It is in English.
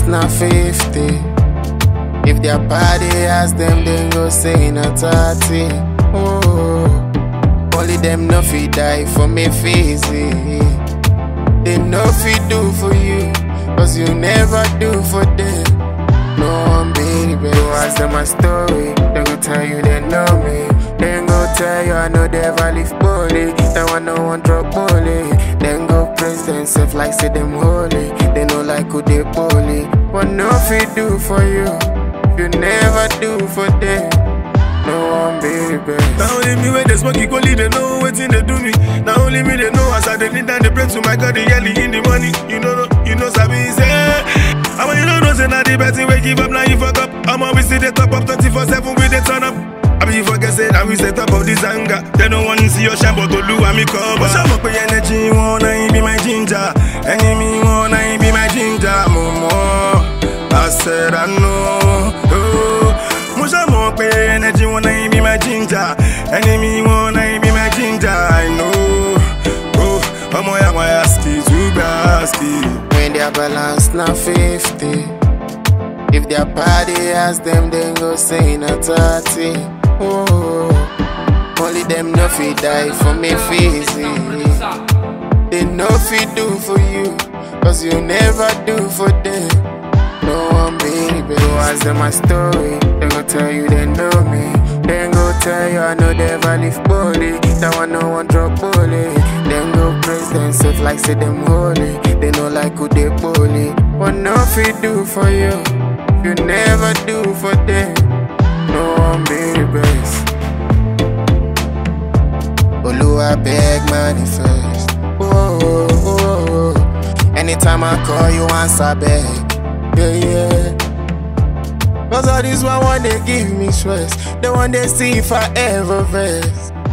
na 50. If their body ask them, then go say na 30. Oh, only them no fit die for me easy. They no fit do for you, cause you never do for them. No one baby, go ask them my story. They go tell you they know me. Then go tell you I know they ever live bully. That one no one drop bully. Then go praise themselves like say them holy. They know like who they bully. What no fit do for you, you never do for them. No one baby. Now only me when they smoke equally, they know what they do me. Now only me they know as I they need and they pray to my God, they yelling in the money. You know, Sabi say. I want you to know, say now the best way give up, now you fuck up. I'm always see the top up 24/7 with the turn up. I be forget say now we say top of this anger. They don't want to see your shine, but to do me cover. But I'm up with energy, wanna be my ginger. Enemy wanna be my ginger, momo. I said I know. Oh. I'm up with energy, wanna be my ginger. Enemy wanna be my ginger, I know. Oh, I'm my aski, Zubaski. When their balance na 50. If their body ask them, then go say na 30. Oh, only them no fit die for me easy. They no fit do for you, cause you never do for them. No one baby, go ask them my story. They go tell you they know me. Then go tell you I know they ever live bully. That one no one drop bully. Then go praise themselves like say them holy. They know like who they bully. What no fit do for you, you never do for them. No one baby. Oluwa beg manifest. Whoa, whoa. Anytime I call you answer beg. Yeah. Cause all this one they give me stress. They want they see if I ever rest.